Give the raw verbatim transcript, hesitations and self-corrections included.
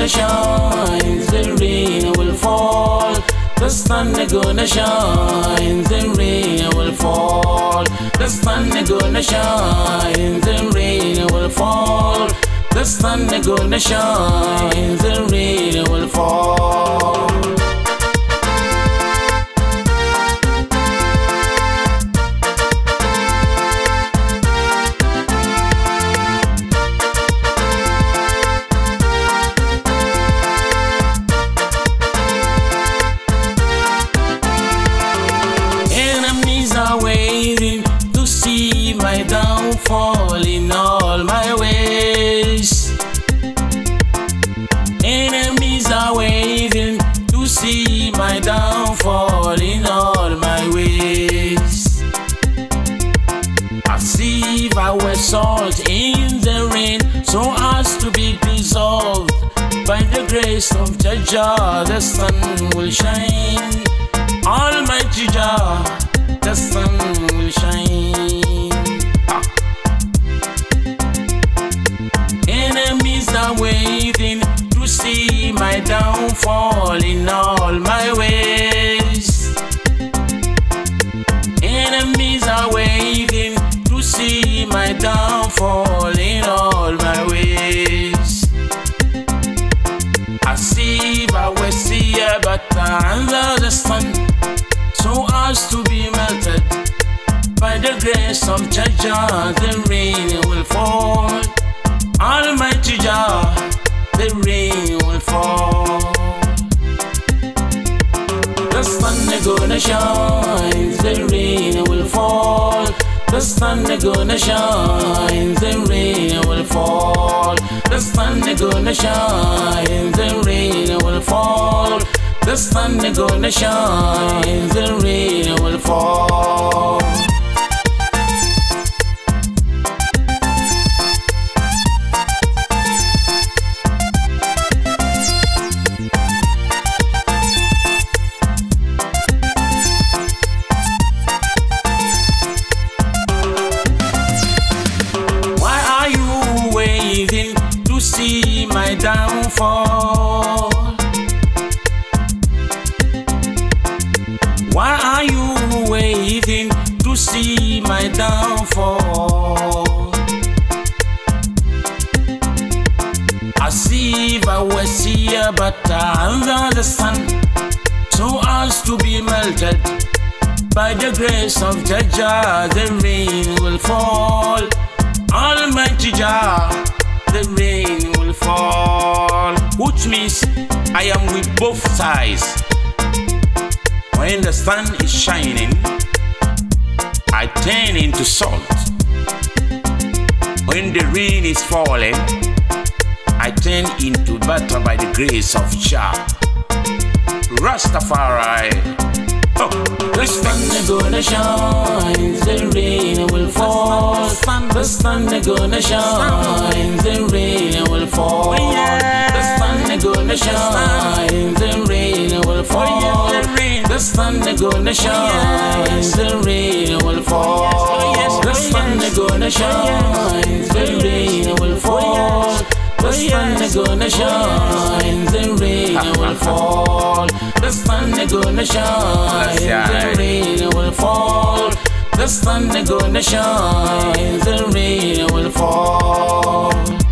gonna shine, the rain will fall. The sun gonna shine, the rain will fall. The sun gonna shine, the rain will fall. The sun gonna shine, the rain will fall. Waiting to see my downfall in all my ways. Enemies are waiting to see my downfall in all my ways. As if I were salt in the rain, so as to be dissolved. By the grace of Jah, the sun will shine. Almighty Jah, the sun will shine. Ah. Enemies are waiting to see my downfall in all my ways. Enemies are waiting to see my downfall in all my ways. I see I will see a butter under the sun, so as to be melted. By the grace of Jah, the rain will fall. Almighty Jah, the rain will fall. The sun gonna shine, the rain will fall. The sun gonna shine, the rain will fall. The sun gonna shine, the rain will fall. The sun gonna shine, the rain will fall. Why are you waiting to see my downfall? Why are you waiting to see my downfall? As if I were see a butter under the sun, so as to be melted. By the grace of Jah, the rain will fall. Almighty Jah, the rain will fall. Which means I am with both sides. When the sun is shining, I turn into salt. When the rain is falling, I turn into butter by the grace of Jah. Rastafari. Oh, the sun gonna shine, the rain will fall. The sun gonna shine, the rain will fall. The sun gonna shine, the rain will fall. The sun gonna shine, the rain will fall. The sun gonna shine, the rain will fall. The sun gonna shine, the rain will fall. The sun gonna shine, the rain will fall. The sun gonna shine, the rain will fall.